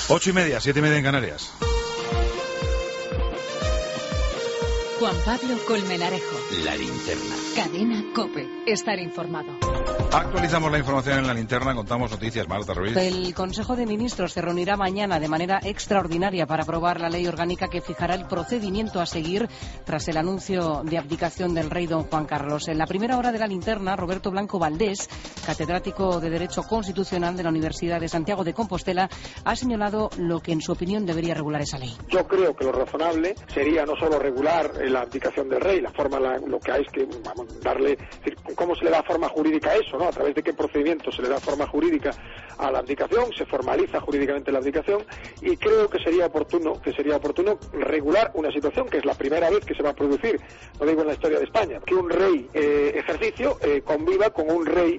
8:30, 7:30 en Canarias. Juan Pablo Colmenarejo. La Linterna. Cadena COPE. Estar informado. Actualizamos la información en la linterna, contamos noticias. Marta Ruiz. El Consejo de Ministros se reunirá mañana de manera extraordinaria para aprobar la ley orgánica que fijará el procedimiento a seguir tras el anuncio de abdicación del rey don Juan Carlos. En la primera hora de la linterna, Roberto Blanco Valdés, catedrático de Derecho Constitucional de la Universidad de Santiago de Compostela, ha señalado lo que en su opinión debería regular esa ley. Yo creo que lo razonable sería no solo regular la abdicación del rey, la forma, lo que hay es que darle, decir, cómo se le da forma jurídica a eso, ¿no? A través de qué procedimiento se le da forma jurídica a la abdicación, se formaliza jurídicamente la abdicación, y creo que sería oportuno regular una situación que es la primera vez que se va a producir, no digo en la historia de España, que un rey ejercicio conviva con un rey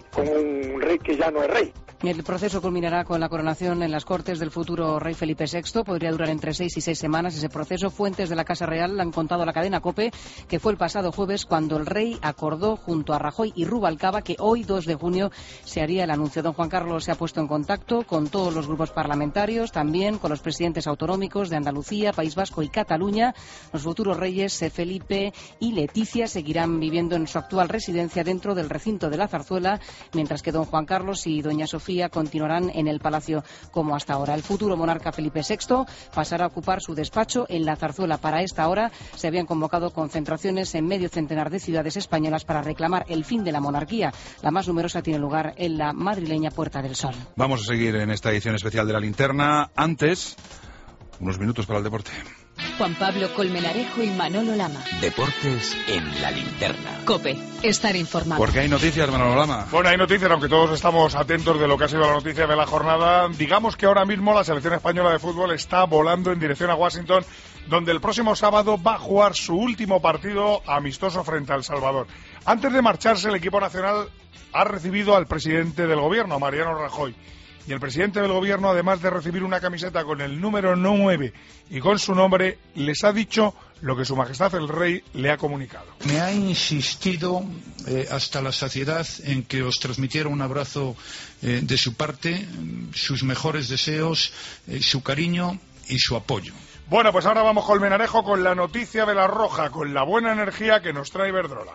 que ya no es rey. El proceso culminará con la coronación en las Cortes del futuro rey Felipe VI. Podría durar entre 6 y 6 semanas ese proceso. Fuentes de la Casa Real han contado a la cadena COPE que fue el pasado jueves cuando el rey acordó junto a Rajoy y Rubalcaba que hoy, 2 de junio, se haría el anuncio. Don Juan Carlos se ha puesto en contacto con todos los grupos parlamentarios, también con los presidentes autonómicos de Andalucía, País Vasco y Cataluña. Los futuros reyes Felipe y Leticia seguirán viviendo en su actual residencia dentro del recinto de la Zarzuela, mientras que don Juan Carlos y doña Sofía continuarán en el palacio como hasta ahora. El futuro monarca Felipe VI pasará a ocupar su despacho en la Zarzuela. Para esta hora se habían convocado concentraciones en medio centenar de ciudades españolas para reclamar el fin de la monarquía. La más numerosa tiene lugar en la madrileña Puerta del Sol. Vamos a seguir en esta edición especial de La Linterna. Antes, unos minutos para el deporte. Juan Pablo Colmenarejo y Manolo Lama. Deportes en La Linterna. COPE. Estar informado. Porque hay noticias, Manolo Lama. Bueno, hay noticias, aunque todos estamos atentos de lo que ha sido la noticia de la jornada. Digamos que ahora mismo la selección española de fútbol está volando en dirección a Washington, donde el próximo sábado va a jugar su último partido amistoso frente a El Salvador. Antes de marcharse, el equipo nacional ha recibido al presidente del gobierno, Mariano Rajoy. Y el presidente del gobierno, además de recibir una camiseta con el número 9 y con su nombre, les ha dicho lo que su majestad el rey le ha comunicado. Me ha insistido hasta la saciedad en que os transmitiera un abrazo de su parte, sus mejores deseos, su cariño y su apoyo. Bueno, pues ahora vamos, Colmenarejo, con la noticia de La Roja, con la buena energía que nos trae Iberdrola.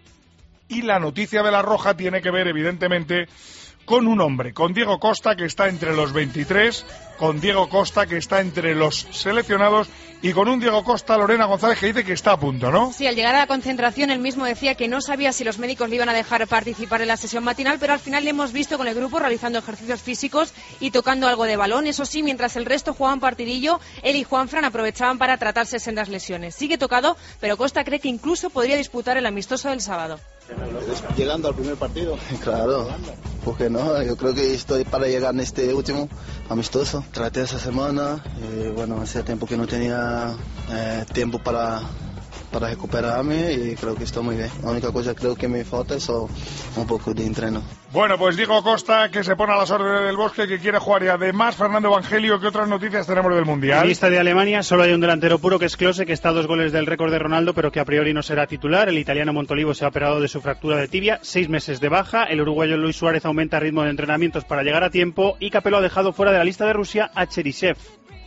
Y la noticia de La Roja tiene que ver, evidentemente, con un hombre, con Diego Costa, que está entre los 23, con Diego Costa, que está entre los seleccionados, y con un Diego Costa, Lorena González, que dice que está a punto, ¿no? Sí, al llegar a la concentración, él mismo decía que no sabía si los médicos le iban a dejar participar en la sesión matinal, pero al final le hemos visto con el grupo realizando ejercicios físicos y tocando algo de balón. Eso sí, mientras el resto jugaban partidillo, él y Juanfran aprovechaban para tratarse sendas lesiones. Sigue tocado, pero Costa cree que incluso podría disputar el amistoso del sábado. Llegando al primer partido. Claro, ¿por qué no? Yo creo que estoy para llegar en este último amistoso. Traté esa semana, bueno, hacía tiempo que no tenía tiempo para recuperarme y creo que estoy muy bien. La única cosa creo que me falta es un poco de entreno. Bueno, pues Diego Costa, que se pone a las órdenes del Bosque, que quiere jugar, y además Fernando Evangelio, ¿qué otras noticias tenemos del Mundial? En lista de Alemania solo hay un delantero puro, que es Klose, que está a 2 goles del récord de Ronaldo, pero que a priori no será titular. El italiano Montolivo se ha operado de su fractura de tibia, 6 meses de baja. El uruguayo Luis Suárez aumenta ritmo de entrenamientos para llegar a tiempo, y Capello ha dejado fuera de la lista de Rusia a Cherisev.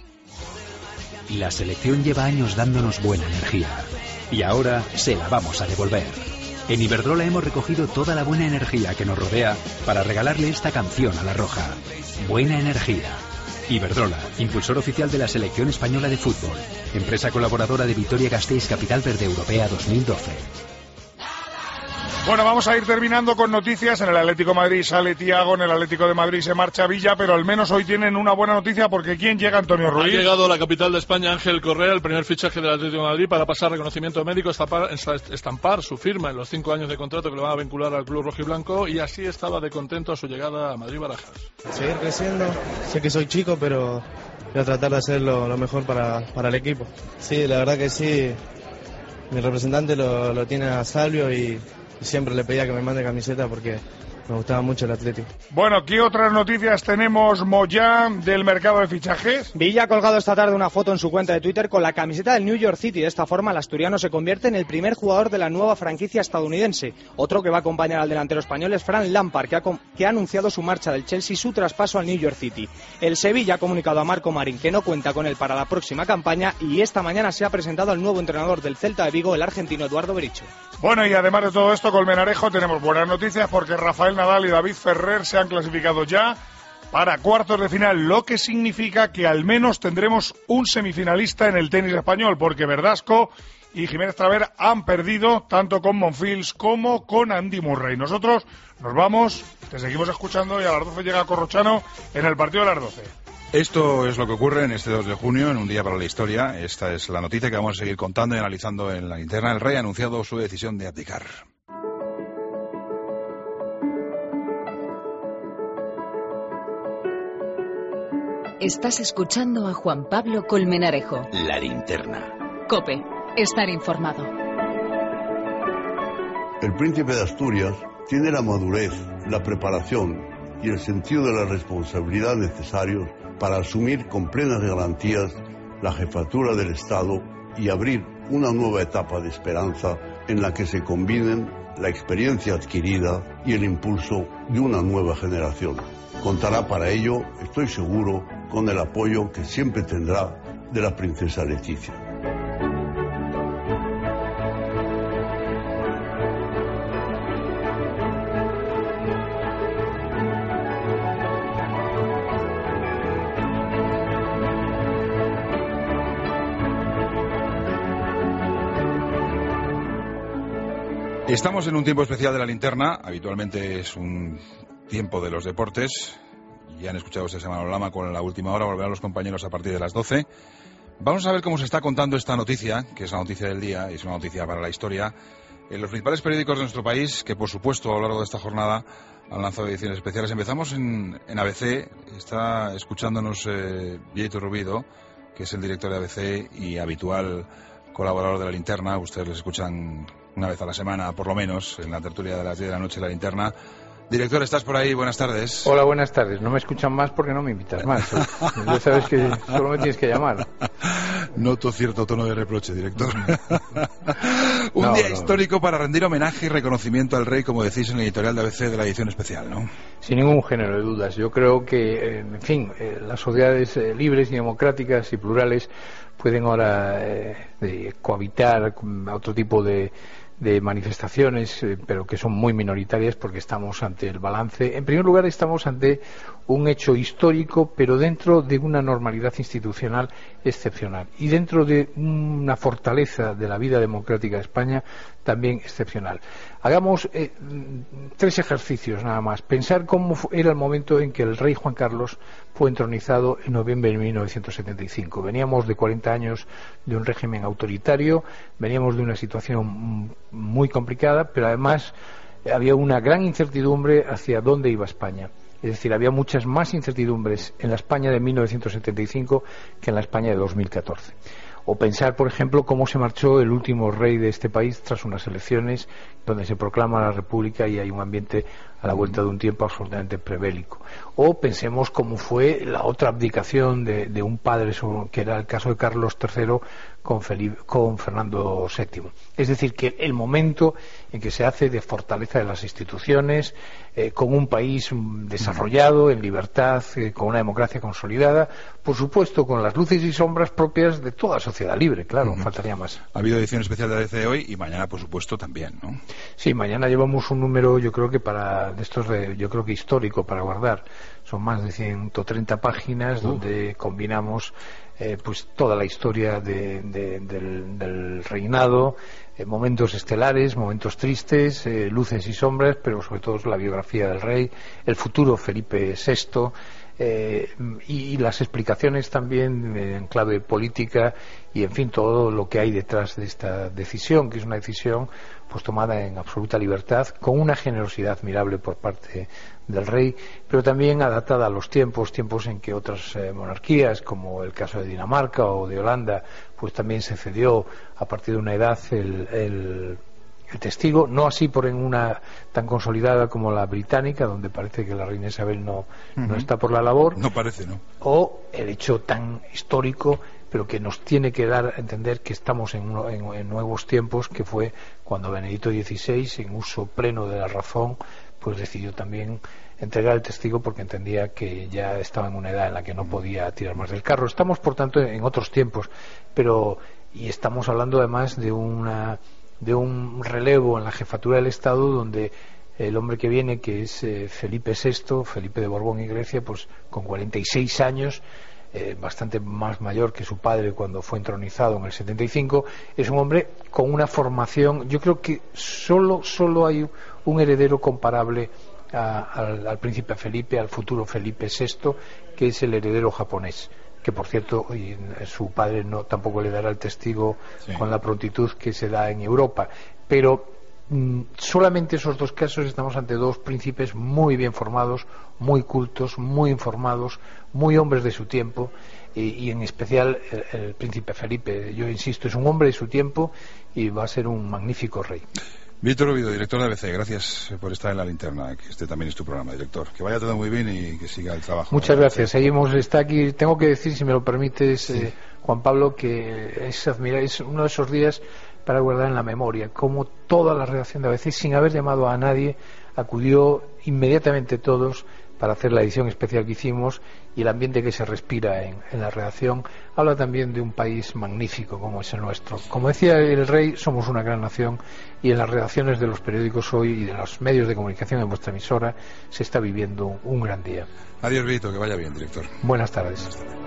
La selección lleva años dándonos buena energía, y ahora se la vamos a devolver. En Iberdrola hemos recogido toda la buena energía que nos rodea para regalarle esta canción a La Roja. Buena energía. Iberdrola, impulsor oficial de la selección española de fútbol. Empresa colaboradora de Vitoria-Gasteiz Capital Verde Europea 2012. Bueno, vamos a ir terminando con noticias. En el Atlético de Madrid sale Thiago, en el Atlético de Madrid se marcha Villa, pero al menos hoy tienen una buena noticia, porque ¿quién llega? Antonio Ruiz. Ha llegado a la capital de España Ángel Correa, el primer fichaje del Atlético de Madrid, para pasar reconocimiento médico, estampar su firma en los 5 años de contrato que le van a vincular al club rojiblanco, y así estaba de contento a su llegada a Madrid-Barajas. Seguir creciendo, sé que soy chico, pero voy a tratar de hacer lo mejor para el equipo. Sí, la verdad que sí, mi representante lo tiene a Salvio y siempre le pedía que me mande camiseta porque me gustaba mucho el Atlético. Bueno, ¿qué otras noticias tenemos, Moyá, del mercado de fichajes? Villa ha colgado esta tarde una foto en su cuenta de Twitter con la camiseta del New York City. De esta forma, el asturiano se convierte en el primer jugador de la nueva franquicia estadounidense. Otro que va a acompañar al delantero español es Frank Lampard, que ha anunciado su marcha del Chelsea y su traspaso al New York City. El Sevilla ha comunicado a Marco Marín que no cuenta con él para la próxima campaña, y esta mañana se ha presentado al nuevo entrenador del Celta de Vigo, el argentino Eduardo Berizzo. Bueno, y además de todo esto, Colmenarejo, tenemos buenas noticias porque Rafael Nadal y David Ferrer se han clasificado ya para cuartos de final, lo que significa que al menos tendremos un semifinalista en el tenis español, porque Verdasco y Jiménez Traver han perdido tanto con Monfils como con Andy Murray. Nosotros nos vamos, te seguimos escuchando, y a las 12 llega Corrochano en el partido de las 12. Esto es lo que ocurre en este 2 de junio, en un día para la historia. Esta es la noticia que vamos a seguir contando y analizando en la linterna. El rey ha anunciado su decisión de abdicar. Estás escuchando a Juan Pablo Colmenarejo. La linterna. COPE. Estar informado. El príncipe de Asturias tiene la madurez, la preparación y el sentido de la responsabilidad necesarios para asumir con plenas garantías la jefatura del Estado y abrir una nueva etapa de esperanza en la que se combinen la experiencia adquirida y el impulso de una nueva generación. Contará para ello, estoy seguro, con el apoyo que siempre tendrá de la princesa Leticia. Estamos en un tiempo especial de la linterna. Habitualmente es un tiempo de los deportes. Ya han escuchado ustedes a Manolo Lama con la última hora. Volverán los compañeros a partir de las 12. Vamos a ver cómo se está contando esta noticia, que es la noticia del día, y es una noticia para la historia, en los principales periódicos de nuestro país, que por supuesto a lo largo de esta jornada han lanzado ediciones especiales. Empezamos en ABC. Está escuchándonos Vieito Rubido, que es el director de ABC y habitual colaborador de la linterna. Ustedes les escuchan una vez a la semana, por lo menos, en la tertulia de las 10 de la noche, la linterna. Director, ¿estás por ahí? Buenas tardes. Hola, buenas tardes. No me escuchan más porque no me invitas más. Ya sabes que solo me tienes que llamar. Noto cierto tono de reproche, director. Un día histórico para rendir homenaje y reconocimiento al rey, como decís en el editorial de ABC de la edición especial, ¿no? Sin ningún género de dudas. Yo creo que, en fin, las sociedades libres y democráticas y plurales pueden ahora cohabitar con otro tipo de manifestaciones, pero que son muy minoritarias porque estamos ante el balance. En primer lugar, estamos ante un hecho histórico, pero dentro de una normalidad institucional excepcional y dentro de una fortaleza de la vida democrática de España también excepcional. Hagamos 3 ejercicios nada más. Pensar cómo era el momento en que el rey Juan Carlos fue entronizado en noviembre de 1975. Veníamos de 40 años de un régimen autoritario, veníamos de una situación muy complicada, pero además había una gran incertidumbre hacia dónde iba España. Es decir, había muchas más incertidumbres en la España de 1975 que en la España de 2014. O pensar, por ejemplo, cómo se marchó el último rey de este país tras unas elecciones donde se proclama la República y hay un ambiente a la vuelta de un tiempo absolutamente prebélico. O pensemos cómo fue la otra abdicación de un padre, que era el caso de Carlos III con Fernando VII. Es decir, que el momento en que se hace de fortaleza de las instituciones, con un país desarrollado, en libertad, con una democracia consolidada, por supuesto con las luces y sombras propias de toda sociedad libre, claro, faltaría más. Ha habido edición especial de ABC hoy y mañana, por supuesto, también, ¿no? Sí, mañana llevamos un número, yo creo que yo creo que histórico para guardar. Son más de 130 páginas donde combinamos pues toda la historia del reinado, momentos estelares, momentos tristes, luces y sombras, pero sobre todo la biografía del rey, el futuro Felipe VI, y las explicaciones también en clave política y, en fin, todo lo que hay detrás de esta decisión, que es una decisión pues tomada en absoluta libertad, con una generosidad admirable por parte del rey, pero también adaptada a los tiempos en que otras monarquías, como el caso de Dinamarca o de Holanda, pues también se cedió a partir de una edad el testigo, no así por en una tan consolidada como la británica, donde parece que la reina Isabel no está por la labor. No parece, ¿no? O el hecho tan histórico, pero que nos tiene que dar a entender que estamos en nuevos tiempos, que fue cuando Benedicto XVI, en uso pleno de la razón, pues decidió también entregar el testigo porque entendía que ya estaba en una edad en la que no podía tirar más del carro. Estamos, por tanto, en otros tiempos, y estamos hablando además de un relevo en la jefatura del Estado donde el hombre que viene, que es Felipe VI, Felipe de Borbón y Grecia, pues con 46 años, bastante más mayor que su padre cuando fue entronizado en el 75, es un hombre con una formación. Yo creo que solo hay un heredero comparable al príncipe Felipe, al futuro Felipe VI, que es el heredero japonés, que por cierto su padre tampoco le dará el testigo con la prontitud que se da en Europa, pero solamente esos dos casos estamos ante dos príncipes muy bien formados, muy cultos, muy informados, muy hombres de su tiempo, y en especial el príncipe Felipe, yo insisto, es un hombre de su tiempo y va a ser un magnífico rey. Víctor Oviedo, director de ABC, gracias por estar en La Linterna, que este también es tu programa, director. Que vaya todo muy bien y que siga el trabajo. Muchas gracias. Está aquí. Tengo que decir, si me lo permites, Juan Pablo, que es uno de esos días para guardar en la memoria, como toda la redacción de ABC, sin haber llamado a nadie, acudió inmediatamente todos para hacer la edición especial que hicimos, y el ambiente que se respira en la redacción habla también de un país magnífico como es el nuestro. Como decía el rey, somos una gran nación, y en las redacciones de los periódicos hoy y de los medios de comunicación en vuestra emisora se está viviendo un gran día. Adiós, Vito, que vaya bien, director. Buenas tardes.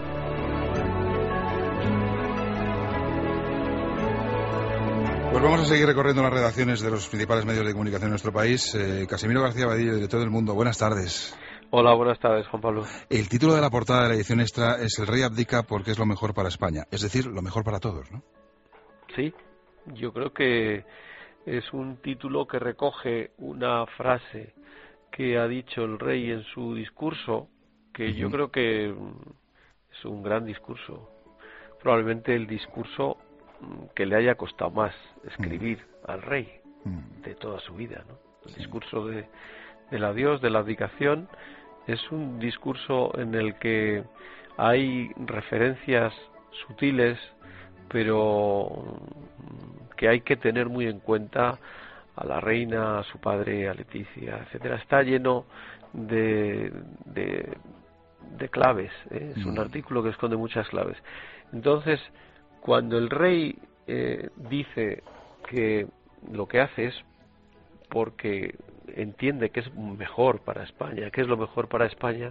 Pues vamos a seguir recorriendo las redacciones de los principales medios de comunicación en nuestro país. Casimiro García Vadillo, director del Mundo. Buenas tardes. Hola, buenas tardes, Juan Pablo. El título de la portada de la edición extra es El rey abdica porque es lo mejor para España. Es decir, lo mejor para todos, ¿no? Sí, yo creo que es un título que recoge una frase que ha dicho el rey en su discurso, que yo creo que es un gran discurso. Probablemente el discurso que le haya costado más escribir al rey de toda su vida, ¿no? El discurso del adiós, de la abdicación, es un discurso en el que hay referencias sutiles, pero que hay que tener muy en cuenta a la reina, a su padre, a Leticia, etcétera. Está lleno de claves, ¿eh? Es un artículo que esconde muchas claves. Entonces, cuando el rey dice que lo que hace es porque entiende que es mejor para España, que es lo mejor para España,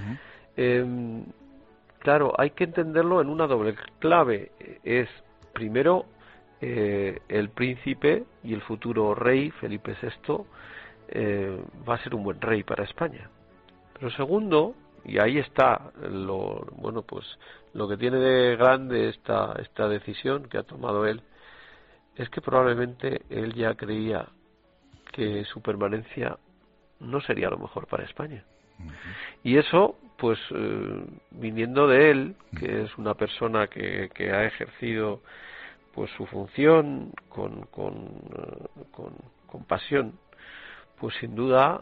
claro, hay que entenderlo en una doble clave. Es, primero, el príncipe y el futuro rey, Felipe VI, va a ser un buen rey para España. Pero segundo, y ahí está lo que tiene de grande esta decisión que ha tomado él, es que probablemente él ya creía que su permanencia no sería lo mejor para España. Y eso, pues, viniendo de él, que es una persona que ha ejercido pues su función con pasión, pues sin duda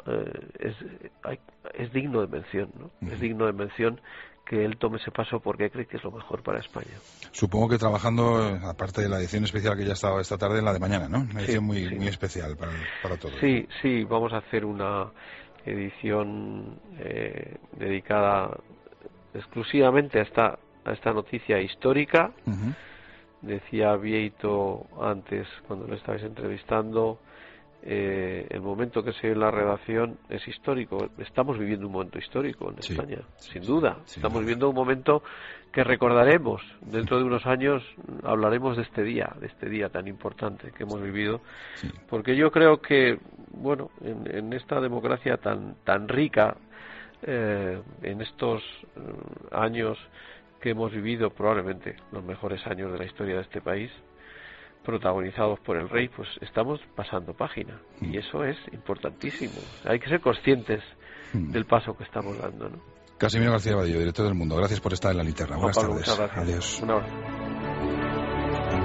es digno de mención, ¿no? Es digno de mención que él tome ese paso porque cree que es lo mejor para España. Supongo que trabajando, aparte de la edición especial que ya estaba esta tarde, en la de mañana, ¿no? Una edición muy especial para todos. Sí, vamos a hacer una edición dedicada exclusivamente a esta noticia histórica. Decía Vieito antes, cuando lo estabais entrevistando, el momento que se ve en la redacción es histórico. Estamos viviendo un momento histórico en España, sin duda. Estamos viviendo un momento que recordaremos. Dentro de unos años hablaremos de este día tan importante que hemos vivido, porque yo creo que, bueno, en esta democracia tan rica, en estos años que hemos vivido, probablemente los mejores años de la historia de este país, protagonizados por el rey, pues estamos pasando página, y eso es importantísimo. Hay que ser conscientes del paso que estamos dando, ¿no? Casimiro García Vadillo, director del Mundo, gracias por estar en La Linterna. Buenas tardes. Muchas gracias. Adiós. Un abrazo.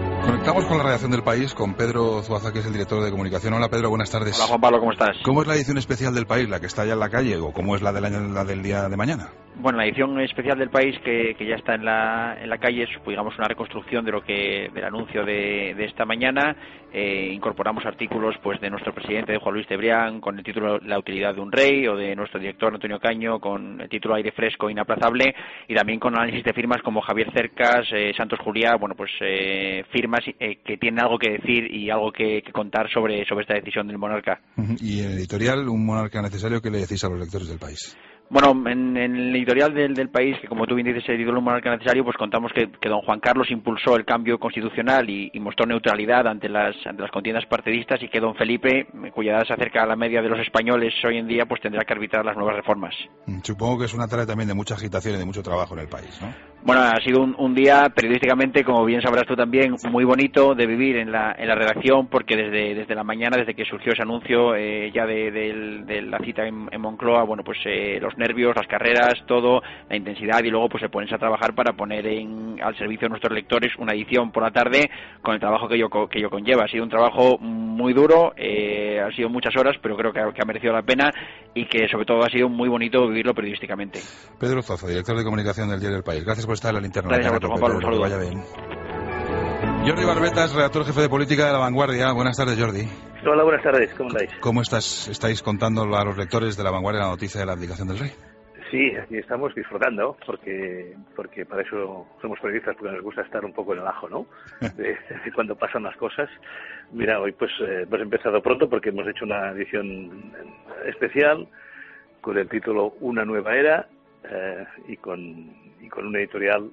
Conectamos con la redacción del País, con Pedro Zuaza, que es el director de comunicación. Hola Pedro, buenas tardes. Hola Juan Pablo, ¿cómo estás? ¿Cómo es la edición especial del País, la que está ya en la calle, o cómo es la del día de mañana? Bueno, la edición especial del País que ya está en la calle es, digamos, una reconstrucción del anuncio de esta mañana. Incorporamos artículos pues de nuestro presidente, de Juan Luis Cebrián, con el título La utilidad de un rey, o de nuestro director Antonio Caño, con el título Aire fresco, inaplazable, y también con análisis de firmas como Javier Cercas, Santos Juliá, bueno, pues firmas que tienen algo que decir y algo que contar sobre esta decisión del monarca. Y en el editorial, un monarca necesario, ¿qué le decís a los lectores del País? Bueno, en el editorial del País, que como tú bien dices, se titula Un monarca necesario, pues contamos que don Juan Carlos impulsó el cambio constitucional y mostró neutralidad ante las contiendas partidistas, y que don Felipe, cuya edad se acerca a la media de los españoles hoy en día, pues tendrá que arbitrar las nuevas reformas. Supongo que es una tarea también de mucha agitación y de mucho trabajo en el País, ¿no? Bueno, ha sido un día periodísticamente, como bien sabrás tú también, muy bonito de vivir en la redacción, porque desde la mañana, desde que surgió ese anuncio ya de la cita en Moncloa, bueno, pues los nervios, las carreras, todo, la intensidad, y luego pues se ponen a trabajar para poner al servicio de nuestros lectores una edición por la tarde con el trabajo que ello conlleva. Ha sido un trabajo muy duro, han sido muchas horas, pero creo que ha merecido la pena, y que sobre todo ha sido muy bonito vivirlo periodísticamente. Pedro Zuazo, director de comunicación del diario El País. Gracias por estar en la linterna. Gracias a vosotros, Juan Pablo, un saludo. Que vaya bien. Jordi Barbetas, redactor jefe de política de La Vanguardia. Buenas tardes, Jordi. Hola, buenas tardes, ¿cómo andáis? ¿Cómo estáis contando a los lectores de La Vanguardia la noticia de la abdicación del rey? Sí, aquí estamos disfrutando, porque para eso somos periodistas, porque nos gusta estar un poco en el ajo, ¿no? De cuando pasan las cosas. Mira, hoy pues hemos empezado pronto, porque hemos hecho una edición especial con el título Una nueva era, y con un editorial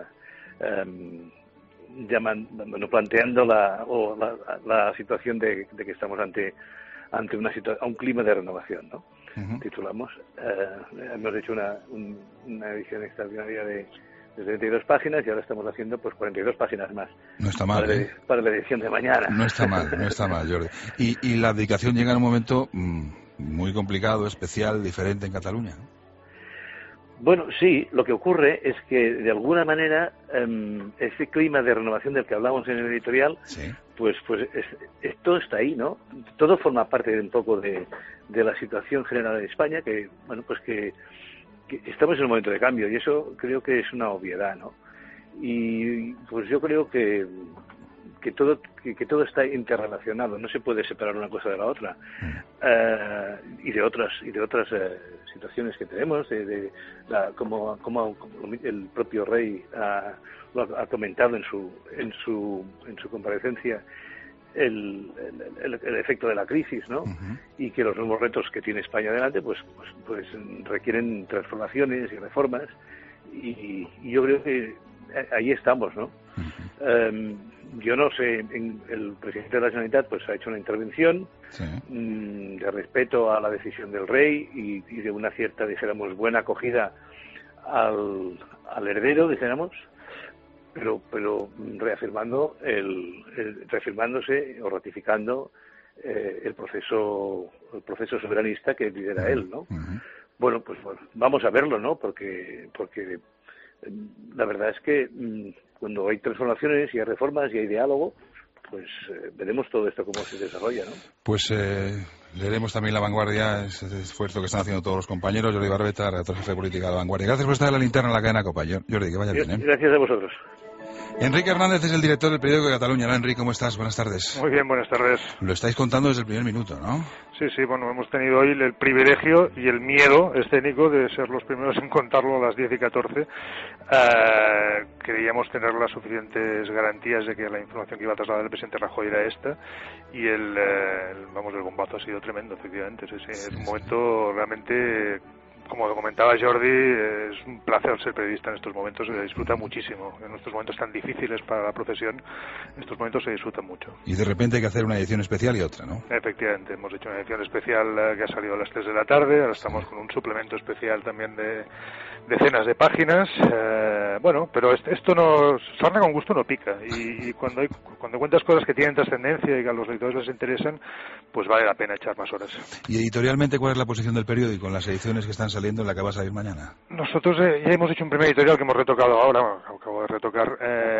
planteando la situación de que estamos ante un clima de renovación, ¿no? Uh-huh. Titulamos. Hemos hecho una edición extraordinaria de 32 páginas, y ahora estamos haciendo pues 42 páginas más. No está mal, para la edición de mañana. No está mal, Jordi. Y la abdicación llega en un momento muy complicado, especial, diferente en Cataluña, ¿no? Bueno, sí, lo que ocurre es que de alguna manera ese clima de renovación del que hablamos en el editorial, sí, pues todo está ahí, ¿no? Todo forma parte un poco de la situación general de España, que estamos en un momento de cambio, y eso creo que es una obviedad, ¿no? Y pues yo creo que todo está interrelacionado, no se puede separar una cosa de la otra, y de otras situaciones que tenemos, como el propio rey lo ha comentado en su comparecencia, el efecto de la crisis, ¿no? Uh-huh. Y que los nuevos retos que tiene España delante pues requieren transformaciones y reformas, y yo creo que ahí estamos, ¿no? Uh-huh. Yo no sé, el presidente de la Generalitat pues ha hecho una intervención, sí, de respeto a la decisión del rey y de una cierta, dijéramos, buena acogida al heredero, dijéramos, pero reafirmándose o ratificando el proceso soberanista que lidera él, ¿no? Uh-huh. Bueno, vamos a verlo, ¿no? Porque la verdad es que cuando hay transformaciones y hay reformas y hay diálogo, pues veremos todo esto cómo se desarrolla, ¿no? Pues leeremos también La Vanguardia, ese esfuerzo que están haciendo todos los compañeros. Jordi Barbeta, redactor jefe de política de La Vanguardia. Gracias por estar en la linterna en la cadena COPA. Jordi, que vaya bien, ¿eh? Gracias a vosotros. Enrique Hernández es el director del periódico de Cataluña. Hola, Enrique, ¿cómo estás? Buenas tardes. Muy bien, buenas tardes. Lo estáis contando desde el primer minuto, ¿no? Sí, bueno, hemos tenido hoy el privilegio y el miedo escénico de ser los primeros en contarlo a las 10:14. Creíamos tener las suficientes garantías de que la información que iba a trasladar el presidente Rajoy era esta, y el bombazo ha sido tremendo, efectivamente. Sí. Es un momento realmente, como comentaba Jordi, es un placer ser periodista en estos momentos, se disfruta muchísimo. En estos momentos tan difíciles para la profesión, en estos momentos se disfruta mucho. Y de repente hay que hacer una edición especial y otra, ¿no? Efectivamente, hemos hecho una edición especial que ha salido a las 3 de la tarde, ahora estamos con un suplemento especial también de decenas de páginas. Pero esto sarna con gusto no pica, y cuando cuentas cosas que tienen trascendencia y que a los lectores les interesan, pues vale la pena echar más horas. ¿Y editorialmente cuál es la posición del periódico en las ediciones que están saliendo, en la que va a salir mañana? Nosotros ya hemos hecho un primer editorial que hemos retocado ahora, acabo de retocar,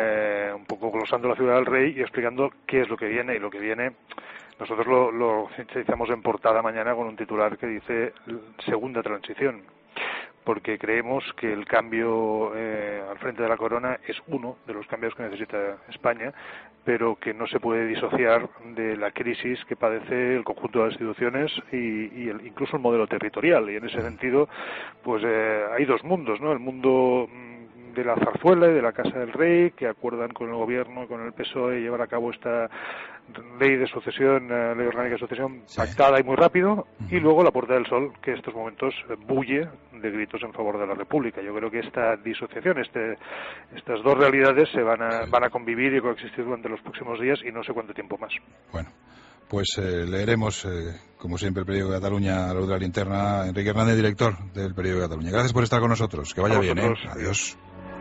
un poco glosando la figura del rey y explicando qué es lo que viene. Y lo que viene, nosotros lo sintetizamos en portada mañana con un titular que dice segunda transición, porque creemos que el cambio al frente de la corona es uno de los cambios que necesita España, pero que no se puede disociar de la crisis que padece el conjunto de las instituciones y incluso el modelo territorial. Y en ese sentido, pues hay dos mundos, ¿no? El mundo de la zarzuela y de la Casa del Rey, que acuerdan con el Gobierno y con el PSOE llevar a cabo esta ley de sucesión, ley orgánica de sucesión, pactada y muy rápido, y luego la Puerta del Sol, que en estos momentos bulle de gritos en favor de la República. Yo creo que esta disociación, estas dos realidades se van a convivir y coexistir durante los próximos días y no sé cuánto tiempo más. Bueno, pues leeremos, como siempre, el Periódico de Cataluña a la luz de la linterna. Enrique Hernández, director del Periódico de Cataluña. Gracias por estar con nosotros. Que vaya bien, ¿eh? Adiós.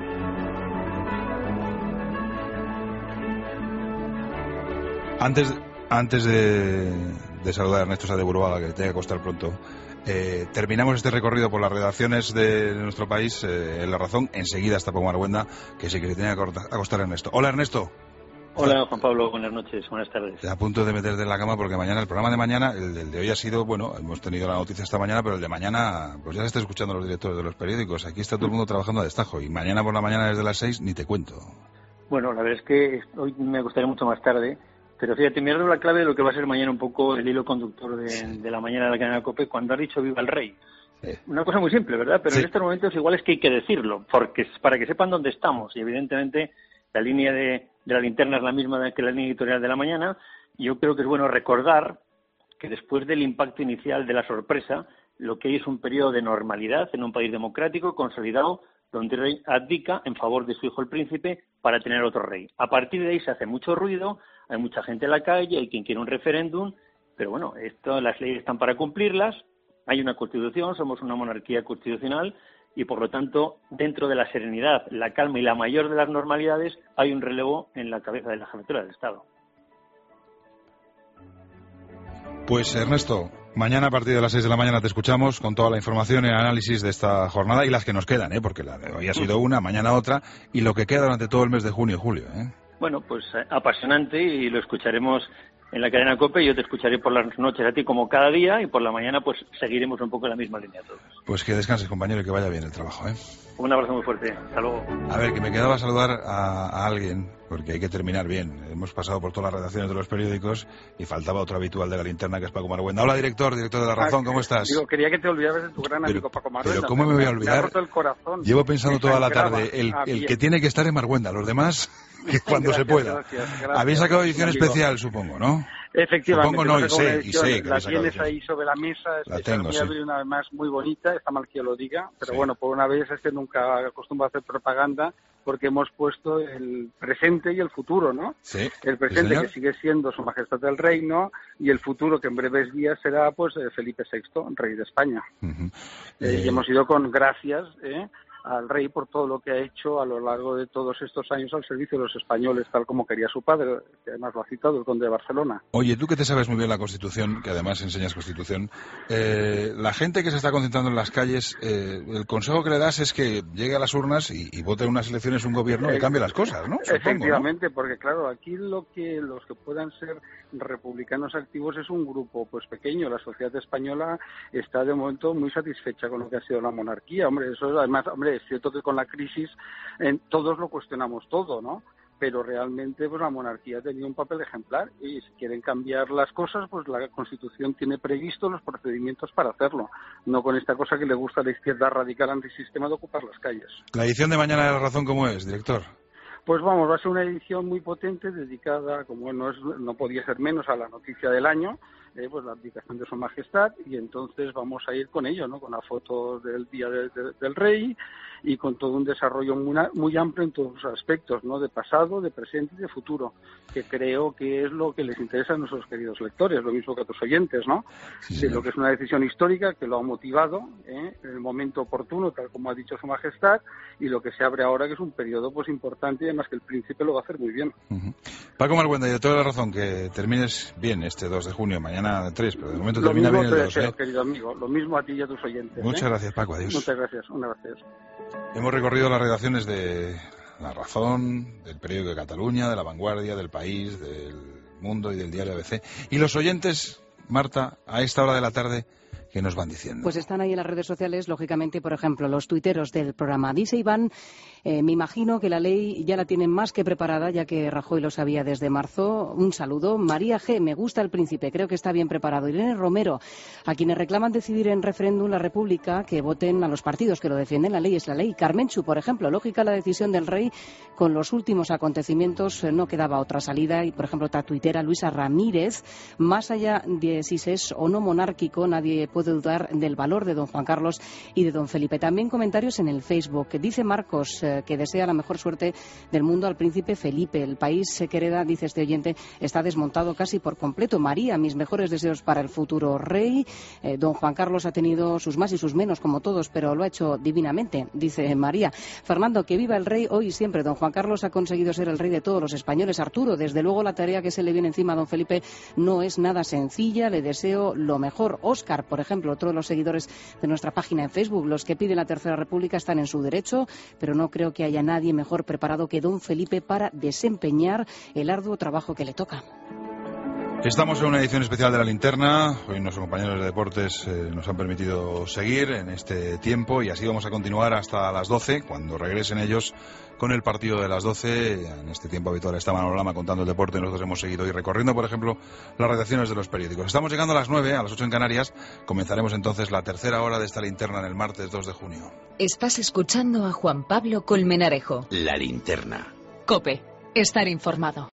Antes de saludar a Ernesto Sáenz de Buruaga, que le tenga que acostar pronto, terminamos este recorrido por las redacciones de nuestro país en La Razón. Enseguida está Paco Marguenda, que sí que se tiene que acostar Ernesto. Hola, Ernesto. Hola, Juan Pablo. Buenas noches, buenas tardes. A punto de meterte en la cama porque mañana, el programa de mañana, el de hoy ha sido, bueno, hemos tenido la noticia esta mañana, pero el de mañana, pues ya se está escuchando los directores de los periódicos. Aquí está todo el mundo trabajando a destajo y mañana por la mañana desde las 6 ni te cuento. Bueno, la verdad es que hoy me gustaría mucho más tarde. Pero fíjate, me ha dado la clave de lo que va a ser mañana un poco el hilo conductor de la mañana de la cadena COPE cuando ha dicho viva el rey. Una cosa muy simple, ¿verdad? Pero en estos momentos igual es que hay que decirlo, porque para que sepan dónde estamos. Y evidentemente la línea de la linterna es la misma que la línea editorial de la mañana. Yo creo que es bueno recordar que después del impacto inicial de la sorpresa, lo que hay es un periodo de normalidad en un país democrático, consolidado, donde el rey abdica en favor de su hijo el príncipe para tener otro rey. A partir de ahí se hace mucho ruido, hay mucha gente en la calle, hay quien quiere un referéndum, pero bueno, las leyes están para cumplirlas, hay una constitución, somos una monarquía constitucional y por lo tanto, dentro de la serenidad, la calma y la mayor de las normalidades, hay un relevo en la cabeza de la jefatura del Estado. Pues Ernesto, mañana a partir de las 6 de la mañana te escuchamos con toda la información y el análisis de esta jornada y las que nos quedan, porque la de hoy ha sido una, mañana otra y lo que queda durante todo el mes de junio y julio. Bueno, pues apasionante y lo escucharemos en la cadena COPE. Yo te escucharé por las noches a ti como cada día y por la mañana pues seguiremos un poco en la misma línea todos. Pues que descanses, compañero, y que vaya bien el trabajo. Un abrazo muy fuerte. Hasta luego. A ver, que me quedaba saludar a alguien, porque hay que terminar bien. Hemos pasado por todas las redacciones de los periódicos y faltaba otro habitual de la linterna, que es Paco Marguenda. Hola, director de La Razón, ¿cómo estás? Digo, quería que te olvidaras de tu gran amigo Paco Marguenda. Pero ¿cómo me voy a olvidar? Me ha roto el corazón. Llevo pensando toda la tarde, el que tiene que estar en Marguenda, los demás, que cuando se pueda. Gracias. Habéis sacado edición especial, supongo, ¿no? Efectivamente. Supongo no, y sé que la tienes ahí sobre la mesa, la tengo, sí. Una vez más muy bonita, está mal que lo diga, pero bueno, por una vez es que nunca acostumbro a hacer propaganda porque hemos puesto el presente y el futuro, ¿no? Sí. El presente que sigue siendo Su Majestad del Reino y el futuro que en breves días será pues Felipe VI, rey de España. Y hemos ido con gracias al rey por todo lo que ha hecho a lo largo de todos estos años al servicio de los españoles, tal como quería su padre, que además lo ha citado, el conde de Barcelona. Oye, tú que te sabes muy bien la Constitución, que además enseñas Constitución, la gente que se está concentrando en las calles, el consejo que le das es que llegue a las urnas y vote en unas elecciones un gobierno que cambie las cosas, ¿no? Supongo, efectivamente, ¿no? Porque claro, aquí los que puedan ser republicanos activos es un grupo pues pequeño. La sociedad española está de momento muy satisfecha con lo que ha sido la monarquía. Hombre, eso además, es cierto que con la crisis todos lo cuestionamos todo, ¿no? Pero realmente pues la monarquía ha tenido un papel ejemplar y si quieren cambiar las cosas, pues la Constitución tiene previsto los procedimientos para hacerlo, no con esta cosa que le gusta a la izquierda radical antisistema de ocupar las calles. La edición de mañana de La Razón, ¿cómo es, director? Pues vamos, va a ser una edición muy potente dedicada, como no podía ser menos, a la noticia del año, pues la abdicación de Su Majestad, y entonces vamos a ir con ello, ¿no? Con la foto del día del rey y con todo un desarrollo muy amplio en todos los aspectos, ¿no? De pasado, de presente y de futuro, que creo que es lo que les interesa a nuestros queridos lectores, lo mismo que a tus oyentes, ¿no? Sí, de lo que es una decisión histórica que lo ha motivado en el momento oportuno, tal como ha dicho Su Majestad, y lo que se abre ahora, que es un periodo pues importante y además que el príncipe lo va a hacer muy bien. Paco Marguenda, director de La Razón, que termines bien este 2 de junio, mañana 3, pero de momento termina bien el 2. Querido amigo, lo mismo a ti y a tus oyentes. Muchas gracias, Paco, adiós. Muchas gracias, un abrazo. Hemos recorrido las redacciones de La Razón, del periódico de Cataluña, de La Vanguardia, del País, del Mundo y del diario ABC. Y los oyentes, Marta, a esta hora de la tarde, ¿qué nos van diciendo? Pues están ahí en las redes sociales, lógicamente, por ejemplo, los tuiteros del programa. Dice Iván, me imagino que la ley ya la tienen más que preparada, ya que Rajoy lo sabía desde marzo. Un saludo. María G, me gusta el príncipe, creo que está bien preparado. Irene Romero, a quienes reclaman decidir en referéndum la República, que voten a los partidos que lo defienden. La ley es la ley. Carmenchu, por ejemplo, lógica la decisión del rey. Con los últimos acontecimientos no quedaba otra salida. Y, por ejemplo, otra tuitera, Luisa Ramírez, más allá de si se es o no monárquico, nadie puede dudar del valor de don Juan Carlos y de don Felipe. También comentarios en el Facebook. Dice Marcos que desea la mejor suerte del mundo al príncipe Felipe. El país que hereda, dice este oyente, está desmontado casi por completo. María, mis mejores deseos para el futuro rey. Don Juan Carlos ha tenido sus más y sus menos, como todos, pero lo ha hecho divinamente, dice María. Fernando, que viva el rey hoy y siempre. Don Juan Carlos ha conseguido ser el rey de todos los españoles. Arturo, desde luego la tarea que se le viene encima a don Felipe no es nada sencilla. Le deseo lo mejor. Óscar, por ejemplo, otro de los seguidores de nuestra página en Facebook, los que piden la Tercera República están en su derecho, pero no creo que haya nadie mejor preparado que don Felipe para desempeñar el arduo trabajo que le toca. Estamos en una edición especial de La Linterna. Hoy nuestros compañeros de deportes nos han permitido seguir en este tiempo y así vamos a continuar hasta las 12, cuando regresen ellos con el partido de las 12. En este tiempo habitual está Manolo Lama contando el deporte. Nosotros hemos seguido hoy recorriendo, por ejemplo, las redacciones de los periódicos. Estamos llegando a las 9, a las 8 en Canarias. Comenzaremos entonces la tercera hora de esta Linterna en el martes 2 de junio. Estás escuchando a Juan Pablo Colmenarejo. La Linterna. COPE. Estar informado.